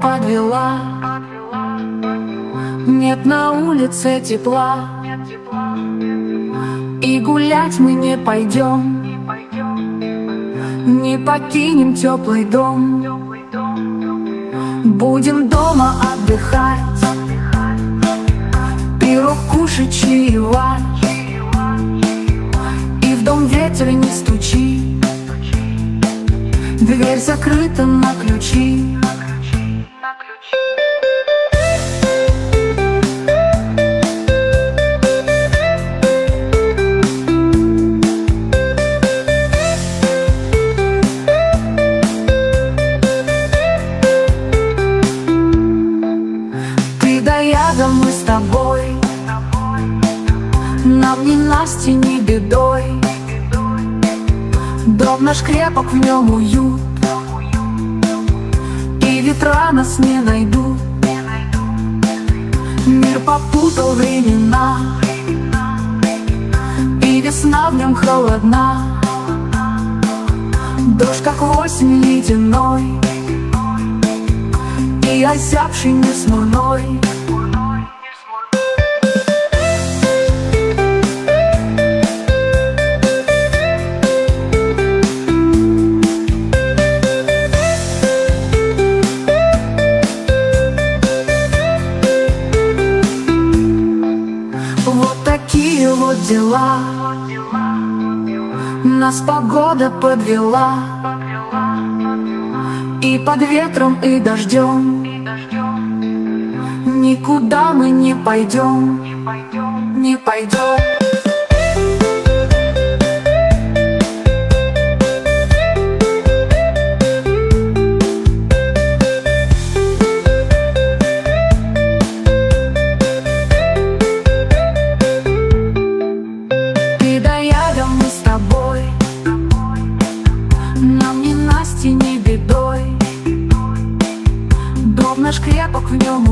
подвела. Нет на улице тепла, и гулять мы не пойдем, не покинем теплый дом. Будем дома отдыхать, пирог кушать, чаевать, и в дом ветер не стучи, дверь закрыта на ключи. Ты да я, да мы с тобой, нам ни Насти, ни бедой. Дом наш крепок, в нем уют, и ветра нас не найдут. Мир попутал времена, и весна в нем холодна. Дождь, как осень ледяной, и озябший не смурной. Вот такие вот дела, нас погода подвела, и под ветром, и дождем никуда мы не пойдем, не пойдем. Нам ни Насти, ни бедой, дом наш крепок, в нем